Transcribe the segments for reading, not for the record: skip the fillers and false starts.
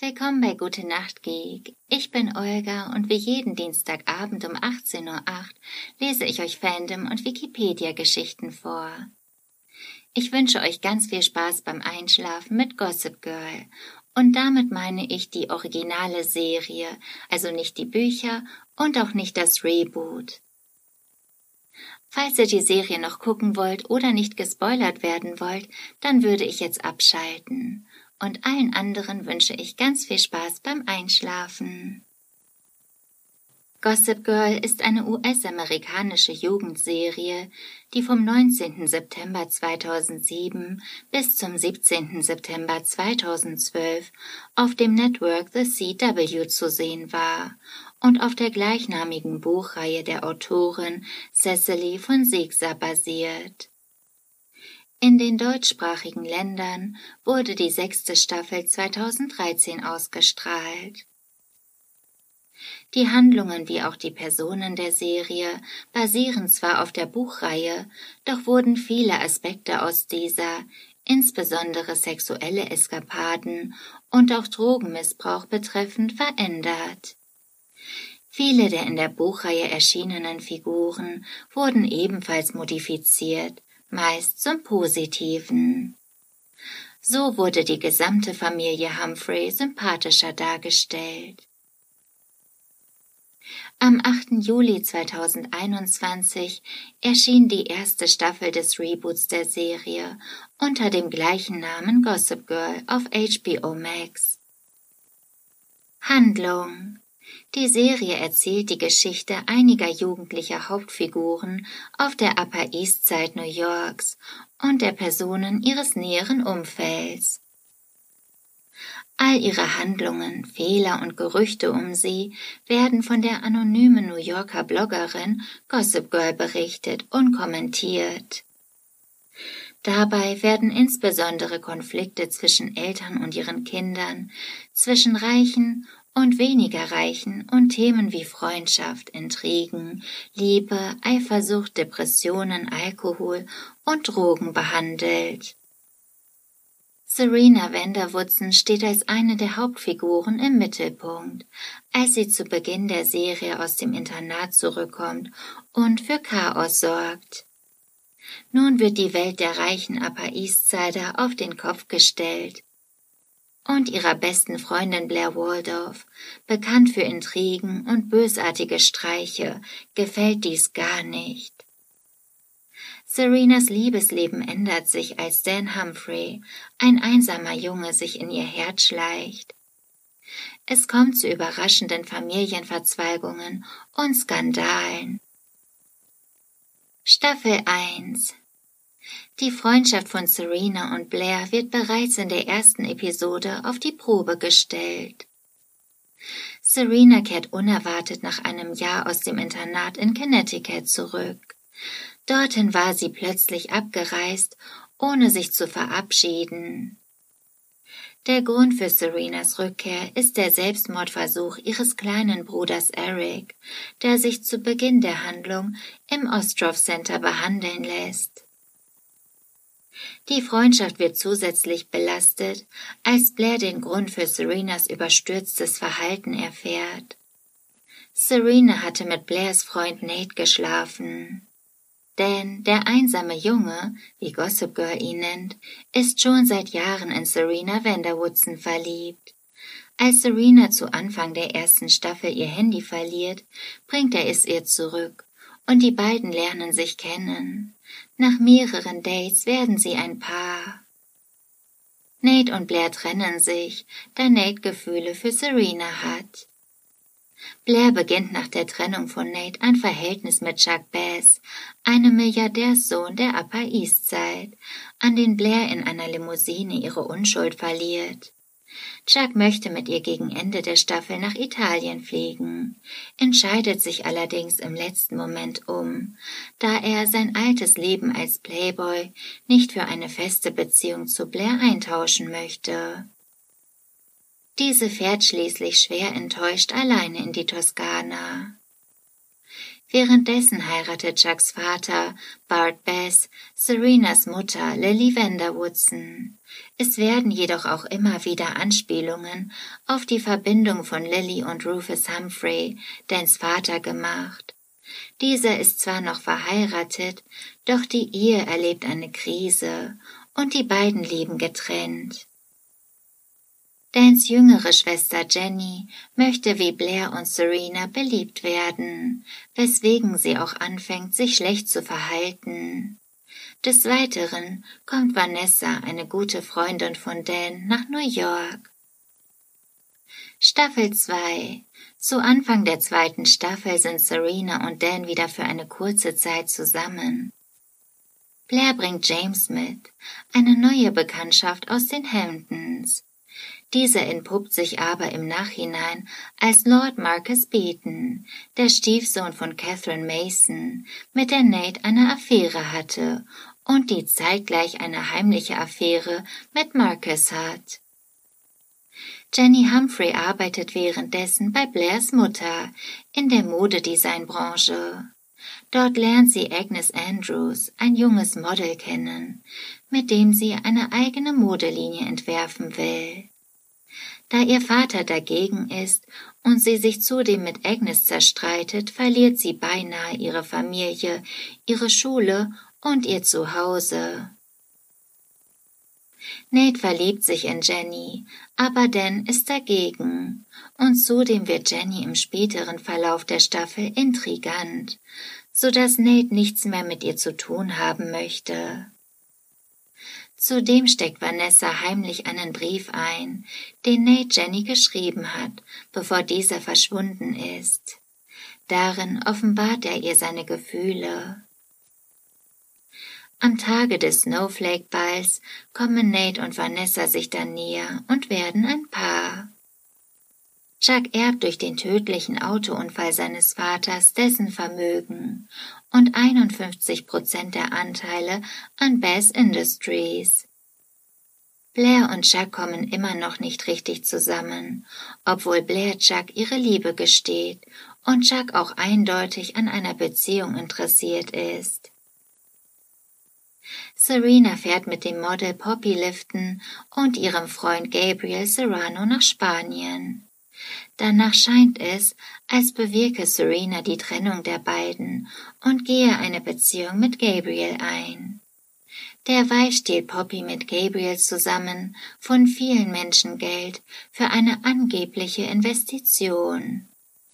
Willkommen bei Gute Nacht Geek. Ich bin Olga und wie jeden Dienstagabend um 18:08 Uhr lese ich euch Fandom- und Wikipedia-Geschichten vor. Ich wünsche euch ganz viel Spaß beim Einschlafen mit Gossip Girl. Und damit meine ich die originale Serie, also nicht die Bücher und auch nicht das Reboot. Falls ihr die Serie noch gucken wollt oder nicht gespoilert werden wollt, dann würde ich jetzt abschalten. Und allen anderen wünsche ich ganz viel Spaß beim Einschlafen. Gossip Girl ist eine US-amerikanische Jugendserie, die vom 19. September 2007 bis zum 17. September 2012 auf dem Network The CW zu sehen war und auf der gleichnamigen Buchreihe der Autorin Cecily von Sigsa basiert. In den deutschsprachigen Ländern wurde die 6. Staffel 2013 ausgestrahlt. Die Handlungen wie auch die Personen der Serie basieren zwar auf der Buchreihe, doch wurden viele Aspekte aus dieser, insbesondere sexuelle Eskapaden und auch Drogenmissbrauch betreffend, verändert. Viele der in der Buchreihe erschienenen Figuren wurden ebenfalls modifiziert, meist zum Positiven. So wurde die gesamte Familie Humphrey sympathischer dargestellt. Am 8. Juli 2021 erschien die erste Staffel des Reboots der Serie unter dem gleichen Namen Gossip Girl auf HBO Max. Handlung: Die Serie erzählt die Geschichte einiger jugendlicher Hauptfiguren auf der Upper East Side New Yorks und der Personen ihres näheren Umfelds. All ihre Handlungen, Fehler und Gerüchte um sie werden von der anonymen New Yorker Bloggerin Gossip Girl berichtet und kommentiert. Dabei werden insbesondere Konflikte zwischen Eltern und ihren Kindern, zwischen Reichen und weniger Reichen und Themen wie Freundschaft, Intrigen, Liebe, Eifersucht, Depressionen, Alkohol und Drogen behandelt. Serena van der Woodsen steht als eine der Hauptfiguren im Mittelpunkt, als sie zu Beginn der Serie aus dem Internat zurückkommt und für Chaos sorgt. Nun wird die Welt der reichen Upper East Sider auf den Kopf gestellt. Und ihrer besten Freundin Blair Waldorf, bekannt für Intrigen und bösartige Streiche, gefällt dies gar nicht. Serenas Liebesleben ändert sich, als Dan Humphrey, ein einsamer Junge, sich in ihr Herz schleicht. Es kommt zu überraschenden Familienverzweigungen und Skandalen. Staffel 1: Die Freundschaft von Serena und Blair wird bereits in der ersten Episode auf die Probe gestellt. Serena kehrt unerwartet nach einem Jahr aus dem Internat in Connecticut zurück. Dorthin war sie plötzlich abgereist, ohne sich zu verabschieden. Der Grund für Serenas Rückkehr ist der Selbstmordversuch ihres kleinen Bruders Eric, der sich zu Beginn der Handlung im Ostroff Center behandeln lässt. Die Freundschaft wird zusätzlich belastet, als Blair den Grund für Serenas überstürztes Verhalten erfährt. Serena hatte mit Blairs Freund Nate geschlafen. Denn der einsame Junge, wie Gossip Girl ihn nennt, ist schon seit Jahren in Serena van der Woodsen verliebt. Als Serena zu Anfang der ersten Staffel ihr Handy verliert, bringt er es ihr zurück und die beiden lernen sich kennen. Nach mehreren Dates werden sie ein Paar. Nate und Blair trennen sich, da Nate Gefühle für Serena hat. Blair beginnt nach der Trennung von Nate ein Verhältnis mit Chuck Bass, einem Milliardärssohn der Upper East Side, an den Blair in einer Limousine ihre Unschuld verliert. Chuck möchte mit ihr gegen Ende der Staffel nach Italien fliegen, entscheidet sich allerdings im letzten Moment um, da er sein altes Leben als Playboy nicht für eine feste Beziehung zu Blair eintauschen möchte. Diese fährt schließlich schwer enttäuscht alleine in die Toskana. Währenddessen heiratet Chucks Vater, Bart Bass, Serenas Mutter, Lily Vanderwoodson. Es werden jedoch auch immer wieder Anspielungen auf die Verbindung von Lily und Rufus Humphrey, Dans Vater, gemacht. Dieser ist zwar noch verheiratet, doch die Ehe erlebt eine Krise und die beiden leben getrennt. Dans jüngere Schwester Jenny möchte wie Blair und Serena beliebt werden, weswegen sie auch anfängt, sich schlecht zu verhalten. Des Weiteren kommt Vanessa, eine gute Freundin von Dan, nach New York. Staffel 2. Zu Anfang der 2. Staffel sind Serena und Dan wieder für eine kurze Zeit zusammen. Blair bringt James mit, eine neue Bekanntschaft aus den Hamptons. Dieser entpuppt sich aber im Nachhinein als Lord Marcus Beaton, der Stiefsohn von Catherine Mason, mit der Nate eine Affäre hatte und die zeitgleich eine heimliche Affäre mit Marcus hat. Jenny Humphrey arbeitet währenddessen bei Blairs Mutter in der Modedesignbranche. Dort lernt sie Agnes Andrews, ein junges Model, kennen, mit dem sie eine eigene Modelinie entwerfen will. Da ihr Vater dagegen ist und sie sich zudem mit Agnes zerstreitet, verliert sie beinahe ihre Familie, ihre Schule und ihr Zuhause. Nate verliebt sich in Jenny, aber Dan ist dagegen, und zudem wird Jenny im späteren Verlauf der Staffel intrigant, so dass Nate nichts mehr mit ihr zu tun haben möchte. Zudem steckt Vanessa heimlich einen Brief ein, den Nate Jenny geschrieben hat, bevor dieser verschwunden ist. Darin offenbart er ihr seine Gefühle. Am Tage des Snowflake-Balls kommen Nate und Vanessa sich dann näher und werden ein Paar. Chuck erbt durch den tödlichen Autounfall seines Vaters dessen Vermögen und 51% der Anteile an Bass Industries. Blair und Chuck kommen immer noch nicht richtig zusammen, obwohl Blair Chuck ihre Liebe gesteht und Chuck auch eindeutig an einer Beziehung interessiert ist. Serena fährt mit dem Model Poppy Lifton und ihrem Freund Gabriel Serrano nach Spanien. Danach scheint es, als bewirke Serena die Trennung der beiden und gehe eine Beziehung mit Gabriel ein. Derweil stiehlt Poppy mit Gabriel zusammen von vielen Menschen Geld für eine angebliche Investition.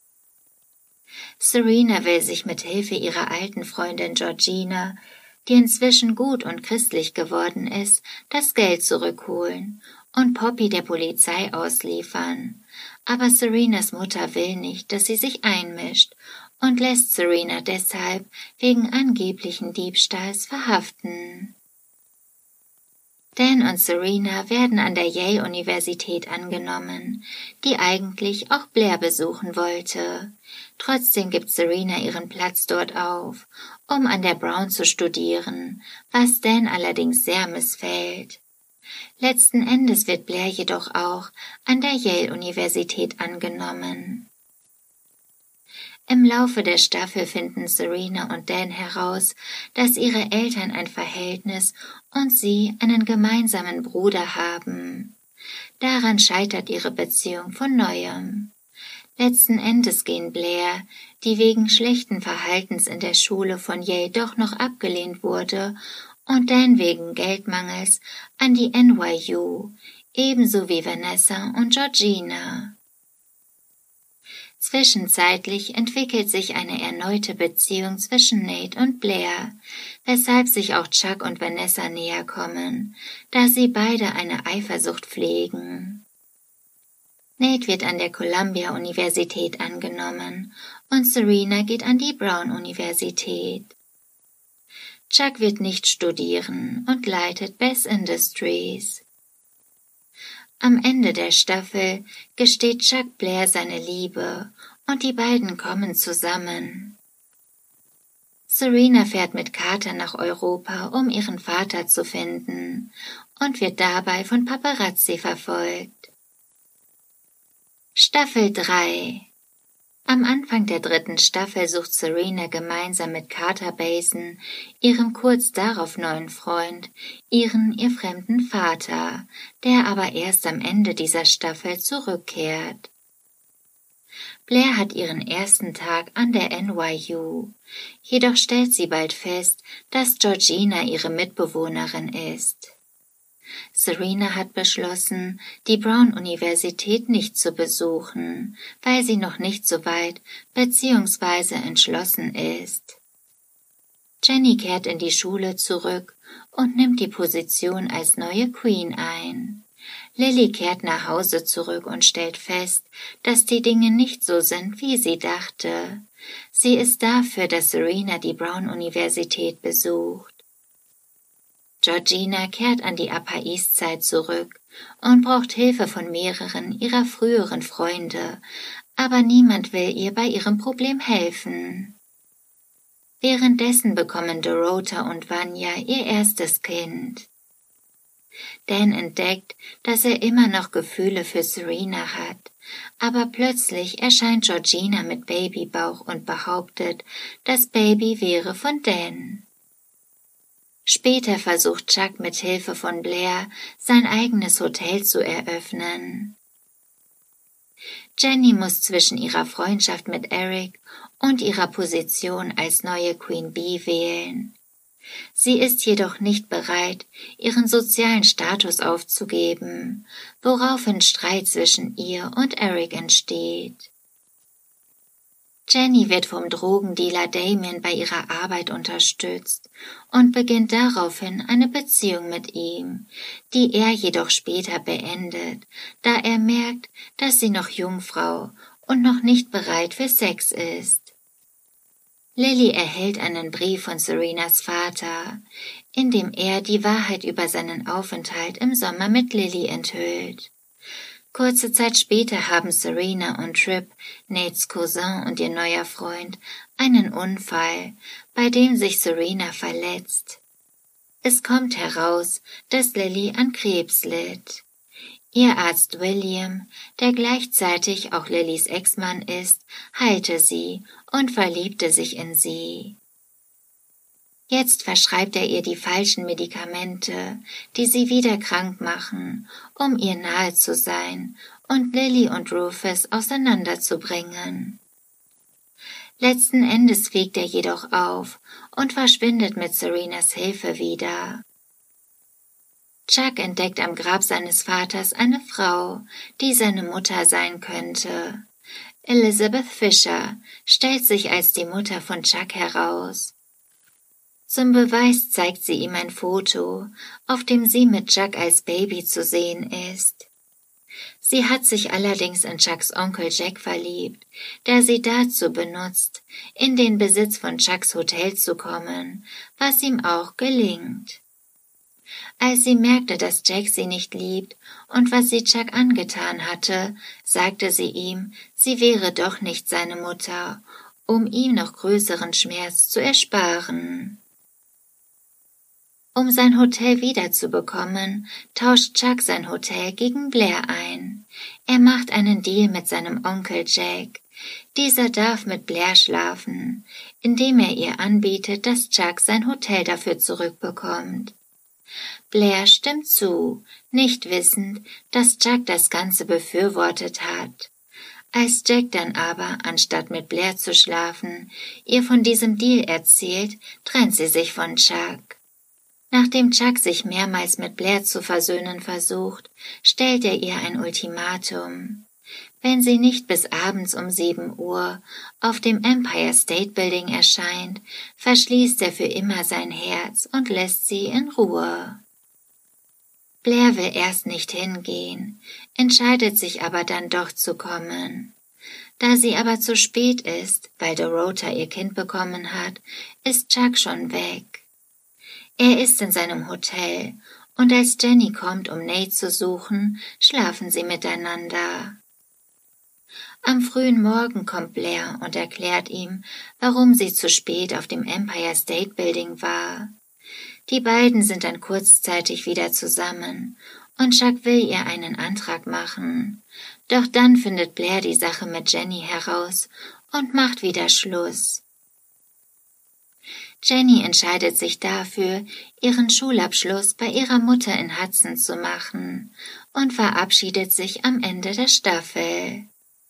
Serena will sich mit Hilfe ihrer alten Freundin Georgina, die inzwischen gut und christlich geworden ist, das Geld zurückholen und Poppy der Polizei ausliefern. Aber Serenas Mutter will nicht, dass sie sich einmischt und lässt Serena deshalb wegen angeblichen Diebstahls verhaften. Dan und Serena werden an der Yale-Universität angenommen, die eigentlich auch Blair besuchen wollte. Trotzdem gibt Serena ihren Platz dort auf, um an der Brown zu studieren, was Dan allerdings sehr missfällt. Letzten Endes wird Blair jedoch auch an der Yale-Universität angenommen. Im Laufe der Staffel finden Serena und Dan heraus, dass ihre Eltern ein Verhältnis und sie einen gemeinsamen Bruder haben. Daran scheitert ihre Beziehung von neuem. Letzten Endes gehen Blair, die wegen schlechten Verhaltens in der Schule von Yale doch noch abgelehnt wurde, und Dan wegen Geldmangels an die NYU, ebenso wie Vanessa und Georgina. Zwischenzeitlich entwickelt sich eine erneute Beziehung zwischen Nate und Blair, weshalb sich auch Chuck und Vanessa näher kommen, da sie beide eine Eifersucht pflegen. Nate wird an der Columbia-Universität angenommen und Serena geht an die Brown-Universität. Chuck wird nicht studieren und leitet Bass Industries. Am Ende der Staffel gesteht Chuck Blair seine Liebe und die beiden kommen zusammen. Serena fährt mit Carter nach Europa, um ihren Vater zu finden und wird dabei von Paparazzi verfolgt. Staffel 3. Am Anfang der 3. Staffel sucht Serena gemeinsam mit Carter Basin, ihrem kurz darauf neuen Freund, ihr fremden Vater, der aber erst am Ende dieser Staffel zurückkehrt. Blair hat ihren ersten Tag an der NYU, jedoch stellt sie bald fest, dass Georgina ihre Mitbewohnerin ist. Serena hat beschlossen, die Brown-Universität nicht zu besuchen, weil sie noch nicht so weit bzw. entschlossen ist. Jenny kehrt in die Schule zurück und nimmt die Position als neue Queen ein. Lily kehrt nach Hause zurück und stellt fest, dass die Dinge nicht so sind, wie sie dachte. Sie ist dafür, dass Serena die Brown-Universität besucht. Georgina kehrt an die Upper East Side zurück und braucht Hilfe von mehreren ihrer früheren Freunde, aber niemand will ihr bei ihrem Problem helfen. Währenddessen bekommen Dorota und Vanya ihr erstes Kind. Dan entdeckt, dass er immer noch Gefühle für Serena hat, aber plötzlich erscheint Georgina mit Babybauch und behauptet, das Baby wäre von Dan. Später versucht Chuck mit Hilfe von Blair, sein eigenes Hotel zu eröffnen. Jenny muss zwischen ihrer Freundschaft mit Eric und ihrer Position als neue Queen Bee wählen. Sie ist jedoch nicht bereit, ihren sozialen Status aufzugeben, woraufhin Streit zwischen ihr und Eric entsteht. Jenny wird vom Drogendealer Damien bei ihrer Arbeit unterstützt und beginnt daraufhin eine Beziehung mit ihm, die er jedoch später beendet, da er merkt, dass sie noch Jungfrau und noch nicht bereit für Sex ist. Lily erhält einen Brief von Serenas Vater, in dem er die Wahrheit über seinen Aufenthalt im Sommer mit Lily enthüllt. Kurze Zeit später haben Serena und Tripp, Nates Cousin und ihr neuer Freund, einen Unfall, bei dem sich Serena verletzt. Es kommt heraus, dass Lily an Krebs litt. Ihr Arzt William, der gleichzeitig auch Lillys Ex-Mann ist, heilte sie und verliebte sich in sie. Jetzt verschreibt er ihr die falschen Medikamente, die sie wieder krank machen, um ihr nahe zu sein und Lily und Rufus auseinanderzubringen. Letzten Endes fliegt er jedoch auf und verschwindet mit Serenas Hilfe wieder. Chuck entdeckt am Grab seines Vaters eine Frau, die seine Mutter sein könnte. Elizabeth Fisher stellt sich als die Mutter von Chuck heraus. Zum Beweis zeigt sie ihm ein Foto, auf dem sie mit Chuck als Baby zu sehen ist. Sie hat sich allerdings in Chucks Onkel Jack verliebt, der sie dazu benutzt, in den Besitz von Chucks Hotel zu kommen, was ihm auch gelingt. Als sie merkte, dass Jack sie nicht liebt und was sie Chuck angetan hatte, sagte sie ihm, sie wäre doch nicht seine Mutter, um ihm noch größeren Schmerz zu ersparen. Um sein Hotel wiederzubekommen, tauscht Chuck sein Hotel gegen Blair ein. Er macht einen Deal mit seinem Onkel Jack. Dieser darf mit Blair schlafen, indem er ihr anbietet, dass Chuck sein Hotel dafür zurückbekommt. Blair stimmt zu, nicht wissend, dass Chuck das Ganze befürwortet hat. Als Jack dann aber, anstatt mit Blair zu schlafen, ihr von diesem Deal erzählt, trennt sie sich von Chuck. Nachdem Chuck sich mehrmals mit Blair zu versöhnen versucht, stellt er ihr ein Ultimatum. Wenn sie nicht bis abends um 7 Uhr auf dem Empire State Building erscheint, verschließt er für immer sein Herz und lässt sie in Ruhe. Blair will erst nicht hingehen, entscheidet sich aber dann doch zu kommen. Da sie aber zu spät ist, weil Dorota ihr Kind bekommen hat, ist Chuck schon weg. Er ist in seinem Hotel, und als Jenny kommt, um Nate zu suchen, schlafen sie miteinander. Am frühen Morgen kommt Blair und erklärt ihm, warum sie zu spät auf dem Empire State Building war. Die beiden sind dann kurzzeitig wieder zusammen und Chuck will ihr einen Antrag machen. Doch dann findet Blair die Sache mit Jenny heraus und macht wieder Schluss. Jenny entscheidet sich dafür, ihren Schulabschluss bei ihrer Mutter in Hudson zu machen und verabschiedet sich am Ende der Staffel.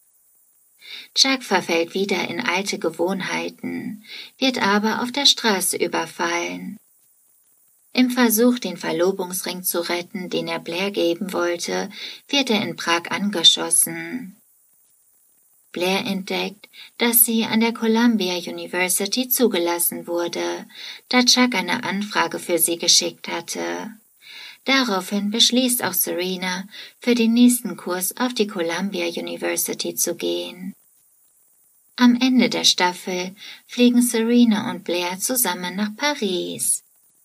Chuck verfällt wieder in alte Gewohnheiten, wird aber auf der Straße überfallen. Im Versuch, den Verlobungsring zu retten, den er Blair geben wollte, wird er in Prag angeschossen. Blair entdeckt, dass sie an der Columbia University zugelassen wurde, da Chuck eine Anfrage für sie geschickt hatte. Daraufhin beschließt auch Serena, für den nächsten Kurs auf die Columbia University zu gehen. Am Ende der Staffel fliegen Serena und Blair zusammen nach Paris.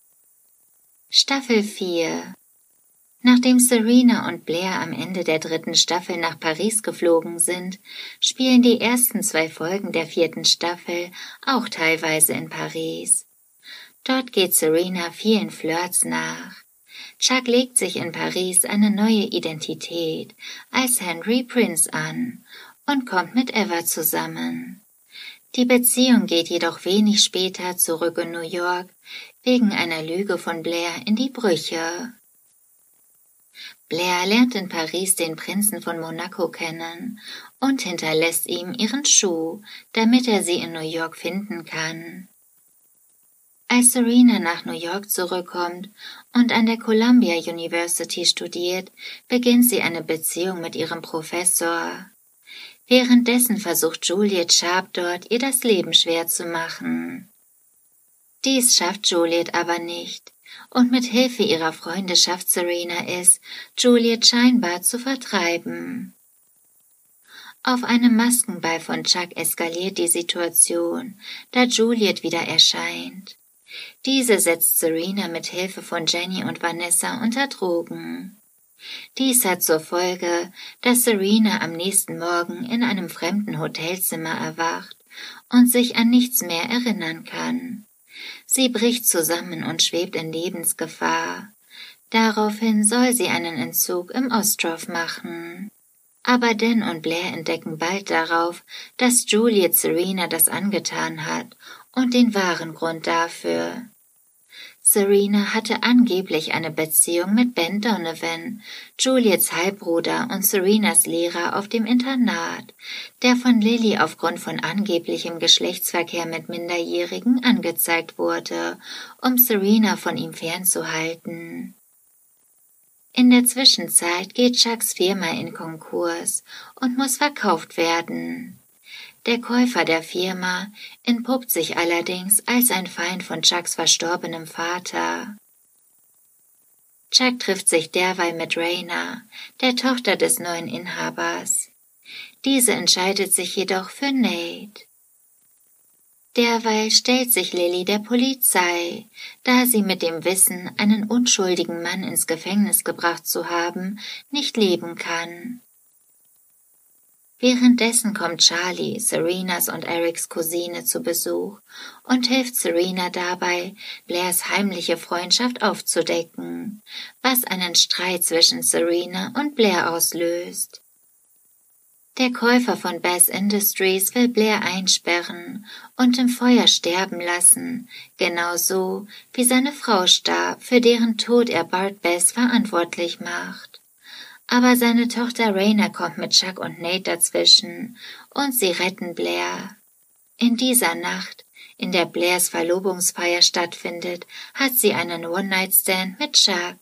Staffel 4. Nachdem Serena und Blair am Ende der 3. Staffel nach Paris geflogen sind, spielen die ersten 2 Folgen der 4. Staffel auch teilweise in Paris. Dort geht Serena vielen Flirts nach. Chuck legt sich in Paris eine neue Identität als Henry Prince an und kommt mit Eva zusammen. Die Beziehung geht jedoch wenig später zurück in New York wegen einer Lüge von Blair in die Brüche. Blair lernt in Paris den Prinzen von Monaco kennen und hinterlässt ihm ihren Schuh, damit er sie in New York finden kann. Als Serena nach New York zurückkommt und an der Columbia University studiert, beginnt sie eine Beziehung mit ihrem Professor. Währenddessen versucht Juliet Sharp dort, ihr das Leben schwer zu machen. Dies schafft Juliet aber nicht, und mit Hilfe ihrer Freunde schafft Serena es, Juliet scheinbar zu vertreiben. Auf einem Maskenball von Chuck eskaliert die Situation, da Juliet wieder erscheint. Diese setzt Serena mit Hilfe von Jenny und Vanessa unter Drogen. Dies hat zur Folge, dass Serena am nächsten Morgen in einem fremden Hotelzimmer erwacht und sich an nichts mehr erinnern kann. Sie bricht zusammen und schwebt in Lebensgefahr. Daraufhin soll sie einen Entzug im Ostrov machen. Aber Dan und Blair entdecken bald darauf, dass Juliet Serena das angetan hat und den wahren Grund dafür. Serena hatte angeblich eine Beziehung mit Ben Donovan, Juliets Halbbruder und Serenas Lehrer auf dem Internat, der von Lily aufgrund von angeblichem Geschlechtsverkehr mit Minderjährigen angezeigt wurde, um Serena von ihm fernzuhalten. In der Zwischenzeit geht Chucks Firma in Konkurs und muss verkauft werden. Der Käufer der Firma entpuppt sich allerdings als ein Feind von Chucks verstorbenem Vater. Chuck trifft sich derweil mit Raina, der Tochter des neuen Inhabers. Diese entscheidet sich jedoch für Nate. Derweil stellt sich Lily der Polizei, da sie mit dem Wissen, einen unschuldigen Mann ins Gefängnis gebracht zu haben, nicht leben kann. Währenddessen kommt Charlie, Serenas und Erics Cousine, zu Besuch und hilft Serena dabei, Blairs heimliche Freundschaft aufzudecken, was einen Streit zwischen Serena und Blair auslöst. Der Käufer von Bass Industries will Blair einsperren und im Feuer sterben lassen, genauso wie seine Frau starb, für deren Tod er Bart Bass verantwortlich macht. Aber seine Tochter Raina kommt mit Chuck und Nate dazwischen und sie retten Blair. In dieser Nacht, in der Blairs Verlobungsfeier stattfindet, hat sie einen One-Night-Stand mit Chuck.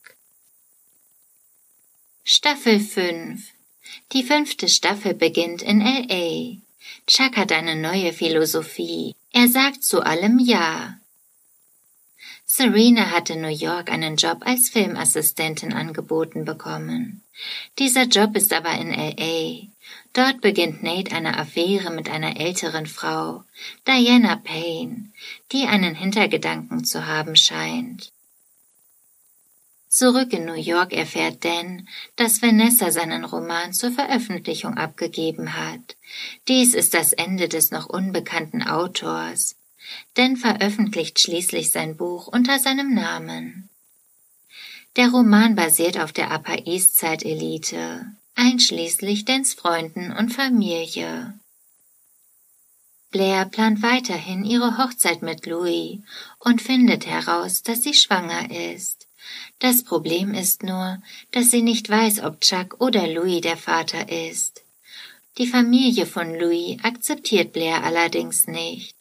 Staffel 5. Die 5. Staffel beginnt in L.A. Chuck hat eine neue Philosophie. Er sagt zu allem Ja. Serena hat in New York einen Job als Filmassistentin angeboten bekommen. Dieser Job ist aber in L.A. Dort beginnt Nate eine Affäre mit einer älteren Frau, Diana Payne, die einen Hintergedanken zu haben scheint. Zurück in New York erfährt Dan, dass Vanessa seinen Roman zur Veröffentlichung abgegeben hat. Dies ist das Ende des noch unbekannten Autors. Dan veröffentlicht schließlich sein Buch unter seinem Namen. Der Roman basiert auf der Upper East Side Elite, einschließlich Dans Freunden und Familie. Blair plant weiterhin ihre Hochzeit mit Louis und findet heraus, dass sie schwanger ist. Das Problem ist nur, dass sie nicht weiß, ob Chuck oder Louis der Vater ist. Die Familie von Louis akzeptiert Blair allerdings nicht.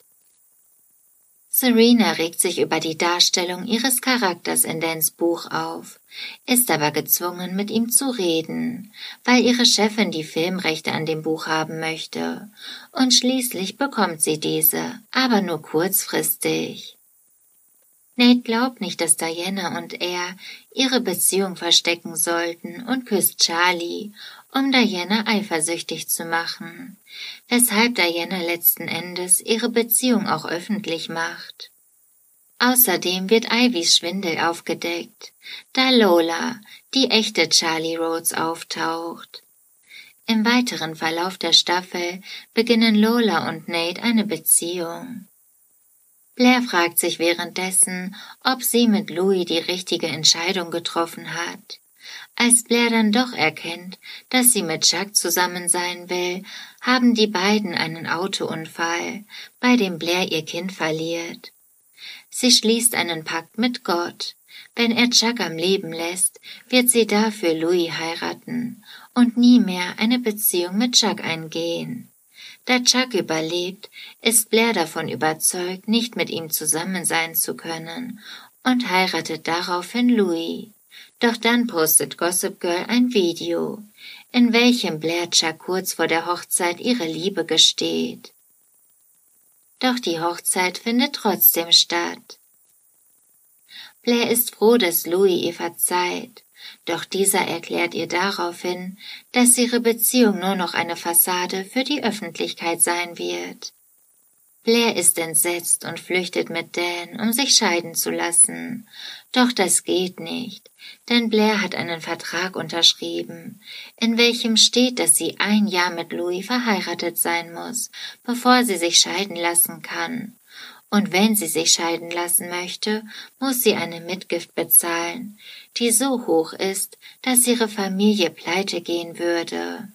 Serena regt sich über die Darstellung ihres Charakters in Dans Buch auf, ist aber gezwungen, mit ihm zu reden, weil ihre Chefin die Filmrechte an dem Buch haben möchte, und schließlich bekommt sie diese, aber nur kurzfristig. Nate glaubt nicht, dass Diana und er ihre Beziehung verstecken sollten und küsst Charlie, um Diana eifersüchtig zu machen, weshalb Diana letzten Endes ihre Beziehung auch öffentlich macht. Außerdem wird Ivys Schwindel aufgedeckt, da Lola, die echte Charlie Rhodes, auftaucht. Im weiteren Verlauf der Staffel beginnen Lola und Nate eine Beziehung. Blair fragt sich währenddessen, ob sie mit Louis die richtige Entscheidung getroffen hat. Als Blair dann doch erkennt, dass sie mit Chuck zusammen sein will, haben die beiden einen Autounfall, bei dem Blair ihr Kind verliert. Sie schließt einen Pakt mit Gott. Wenn er Chuck am Leben lässt, wird sie dafür Louis heiraten und nie mehr eine Beziehung mit Chuck eingehen. Da Chuck überlebt, ist Blair davon überzeugt, nicht mit ihm zusammen sein zu können und heiratet daraufhin Louis. Doch dann postet Gossip Girl ein Video, in welchem Blair Chuck kurz vor der Hochzeit ihre Liebe gesteht. Doch die Hochzeit findet trotzdem statt. Blair ist froh, dass Louis ihr verzeiht, doch dieser erklärt ihr daraufhin, dass ihre Beziehung nur noch eine Fassade für die Öffentlichkeit sein wird. Blair ist entsetzt und flüchtet mit Dan, um sich scheiden zu lassen. Doch das geht nicht, denn Blair hat einen Vertrag unterschrieben, in welchem steht, dass sie 1 Jahr mit Louis verheiratet sein muss, bevor sie sich scheiden lassen kann. Und wenn sie sich scheiden lassen möchte, muss sie eine Mitgift bezahlen, die so hoch ist, dass ihre Familie pleite gehen würde.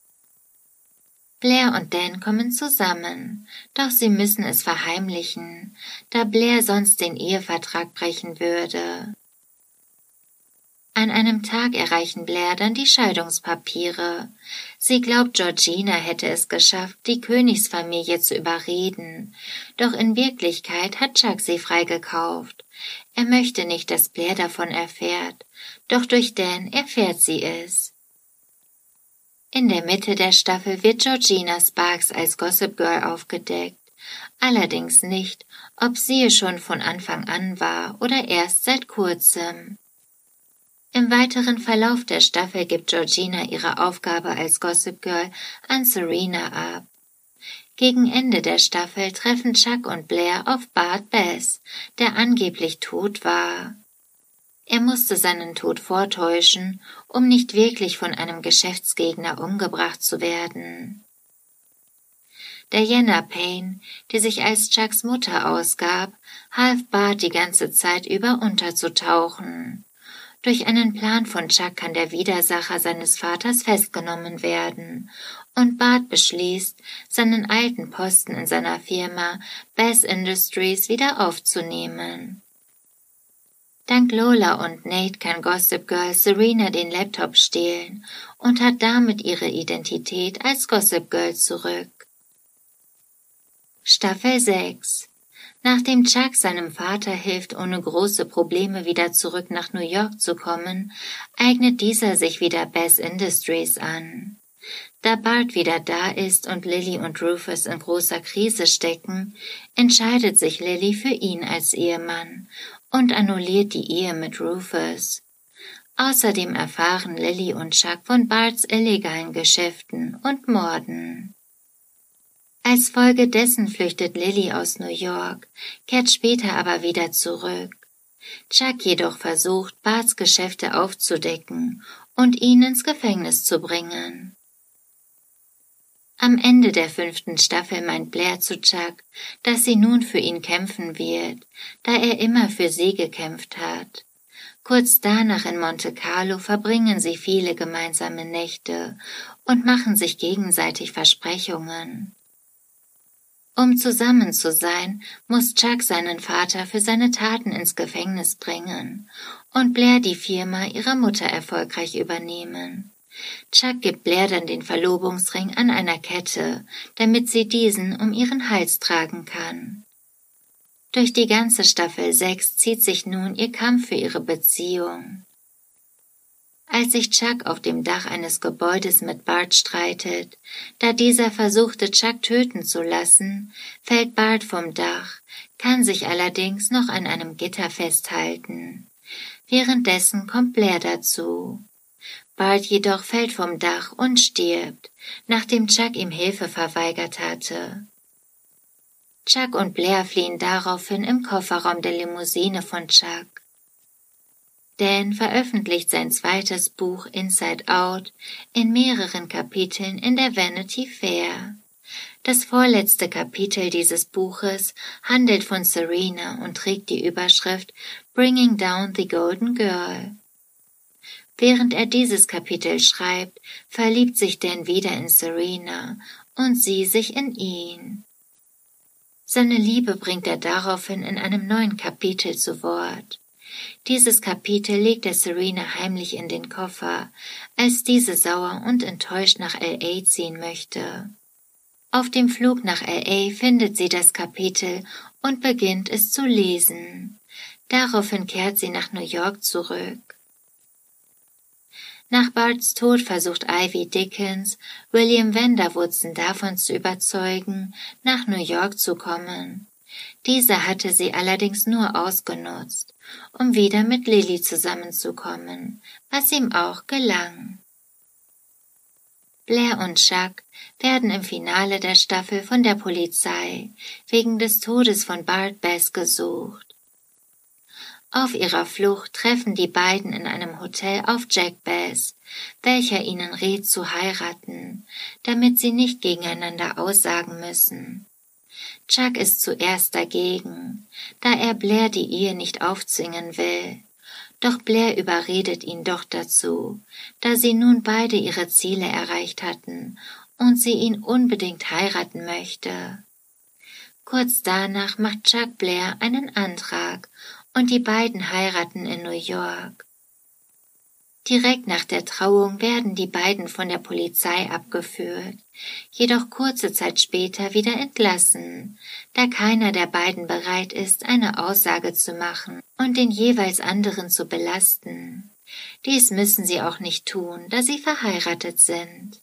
Blair und Dan kommen zusammen, doch sie müssen es verheimlichen, da Blair sonst den Ehevertrag brechen würde. An einem Tag erreichen Blair dann die Scheidungspapiere. Sie glaubt, Georgina hätte es geschafft, die Königsfamilie zu überreden, doch in Wirklichkeit hat Chuck sie freigekauft. Er möchte nicht, dass Blair davon erfährt, doch durch Dan erfährt sie es. In der Mitte der Staffel wird Georgina Sparks als Gossip Girl aufgedeckt, allerdings nicht, ob sie es schon von Anfang an war oder erst seit kurzem. Im weiteren Verlauf der Staffel gibt Georgina ihre Aufgabe als Gossip Girl an Serena ab. Gegen Ende der Staffel treffen Chuck und Blair auf Bart Bass, der angeblich tot war. Er musste seinen Tod vortäuschen, um nicht wirklich von einem Geschäftsgegner umgebracht zu werden. Diana Payne, die sich als Chucks Mutter ausgab, half Bart die ganze Zeit über unterzutauchen. Durch einen Plan von Chuck kann der Widersacher seines Vaters festgenommen werden und Bart beschließt, seinen alten Posten in seiner Firma Bass Industries wieder aufzunehmen. Dank Lola und Nate kann Gossip Girl Serena den Laptop stehlen und hat damit ihre Identität als Gossip Girl zurück. Staffel 6. Nachdem Chuck seinem Vater hilft, ohne große Probleme wieder zurück nach New York zu kommen, eignet dieser sich wieder Bass Industries an. Da Bart wieder da ist und Lily und Rufus in großer Krise stecken, entscheidet sich Lily für ihn als Ehemann und annulliert die Ehe mit Rufus. Außerdem erfahren Lily und Chuck von Barts illegalen Geschäften und Morden. Als Folge dessen flüchtet Lily aus New York, kehrt später aber wieder zurück. Chuck jedoch versucht, Barts Geschäfte aufzudecken und ihn ins Gefängnis zu bringen. Am Ende der 5. Staffel meint Blair zu Chuck, dass sie nun für ihn kämpfen wird, da er immer für sie gekämpft hat. Kurz danach in Monte Carlo verbringen sie viele gemeinsame Nächte und machen sich gegenseitig Versprechungen. Um zusammen zu sein, muss Chuck seinen Vater für seine Taten ins Gefängnis bringen und Blair die Firma ihrer Mutter erfolgreich übernehmen. Chuck gibt Blair dann den Verlobungsring an einer Kette, damit sie diesen um ihren Hals tragen kann. Durch die ganze Staffel 6 zieht sich nun ihr Kampf für ihre Beziehung. Als sich Chuck auf dem Dach eines Gebäudes mit Bart streitet, da dieser versuchte, Chuck töten zu lassen, fällt Bart vom Dach, kann sich allerdings noch an einem Gitter festhalten. Währenddessen kommt Blair dazu. Bart jedoch fällt vom Dach und stirbt, nachdem Chuck ihm Hilfe verweigert hatte. Chuck und Blair fliehen daraufhin im Kofferraum der Limousine von Chuck. Dan veröffentlicht sein zweites Buch Inside Out in mehreren Kapiteln in der Vanity Fair. Das vorletzte Kapitel dieses Buches handelt von Serena und trägt die Überschrift Bringing Down the Golden Girl. Während er dieses Kapitel schreibt, verliebt sich Dan wieder in Serena und sie sich in ihn. Seine Liebe bringt er daraufhin in einem neuen Kapitel zu Wort. Dieses Kapitel legt er Serena heimlich in den Koffer, als diese sauer und enttäuscht nach L.A. ziehen möchte. Auf dem Flug nach L.A. findet sie das Kapitel und beginnt es zu lesen. Daraufhin kehrt sie nach New York zurück. Nach Barts Tod versucht Ivy Dickens, William Vanderwoodson davon zu überzeugen, nach New York zu kommen. Dieser hatte sie allerdings nur ausgenutzt, um wieder mit Lily zusammenzukommen, was ihm auch gelang. Blair und Chuck werden im Finale der Staffel von der Polizei wegen des Todes von Bart Bass gesucht. Auf ihrer Flucht treffen die beiden in einem Hotel auf Jack Bass, welcher ihnen rät zu heiraten, damit sie nicht gegeneinander aussagen müssen. Chuck ist zuerst dagegen, da er Blair die Ehe nicht aufzwingen will. Doch Blair überredet ihn doch dazu, da sie nun beide ihre Ziele erreicht hatten und sie ihn unbedingt heiraten möchte. Kurz danach macht Chuck Blair einen Antrag und die beiden heiraten in New York. Direkt nach der Trauung werden die beiden von der Polizei abgeführt, jedoch kurze Zeit später wieder entlassen, da keiner der beiden bereit ist, eine Aussage zu machen und den jeweils anderen zu belasten. Dies müssen sie auch nicht tun, da sie verheiratet sind.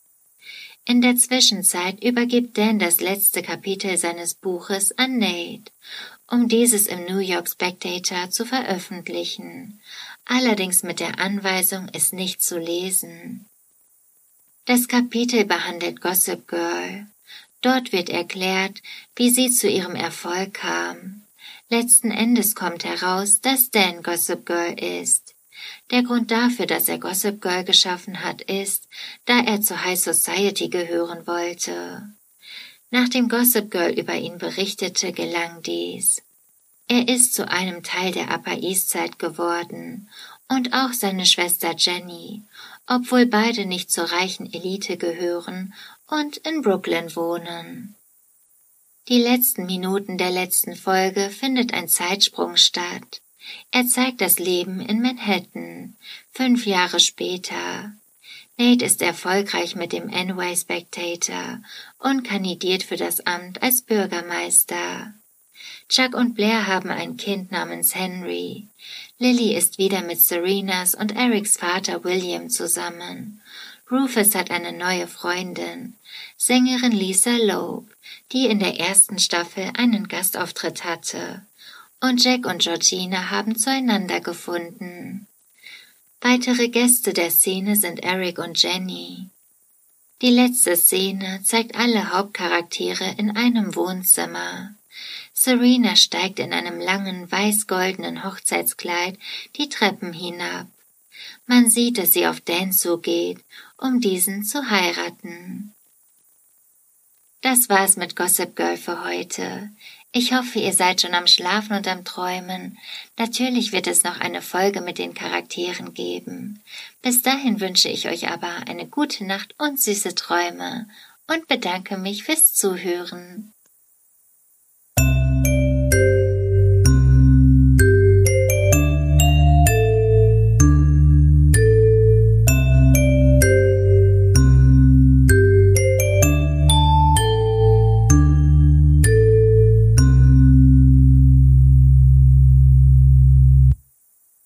In der Zwischenzeit übergibt Dan das letzte Kapitel seines Buches an Nate, um dieses im New York Spectator zu veröffentlichen, allerdings mit der Anweisung, es nicht zu lesen. Das Kapitel behandelt Gossip Girl. Dort wird erklärt, wie sie zu ihrem Erfolg kam. Letzten Endes kommt heraus, dass Dan Gossip Girl ist. Der Grund dafür, dass er Gossip Girl geschaffen hat, ist, da er zur High Society gehören wollte. Nachdem Gossip Girl über ihn berichtete, gelang dies. Er ist zu einem Teil der Upper East Side geworden und auch seine Schwester Jenny, obwohl beide nicht zur reichen Elite gehören und in Brooklyn wohnen. Die letzten Minuten der letzten Folge findet ein Zeitsprung statt. Er zeigt das Leben in Manhattan, 5 Jahre später. Nate ist erfolgreich mit dem NY Spectator und kandidiert für das Amt als Bürgermeister. Chuck und Blair haben ein Kind namens Henry. Lily ist wieder mit Serenas und Erics Vater William zusammen. Rufus hat eine neue Freundin, Sängerin Lisa Loeb, die in der ersten Staffel einen Gastauftritt hatte. Und Jack und Georgina haben zueinander gefunden. Weitere Gäste der Szene sind Eric und Jenny. Die letzte Szene zeigt alle Hauptcharaktere in einem Wohnzimmer. Serena steigt in einem langen, weiß-goldenen Hochzeitskleid die Treppen hinab. Man sieht, dass sie auf Dan zugeht, um diesen zu heiraten. Das war's mit Gossip Girl für heute. Ich hoffe, ihr seid schon am Schlafen und am Träumen. Natürlich wird es noch eine Folge mit den Charakteren geben. Bis dahin wünsche ich euch aber eine gute Nacht und süße Träume und bedanke mich fürs Zuhören.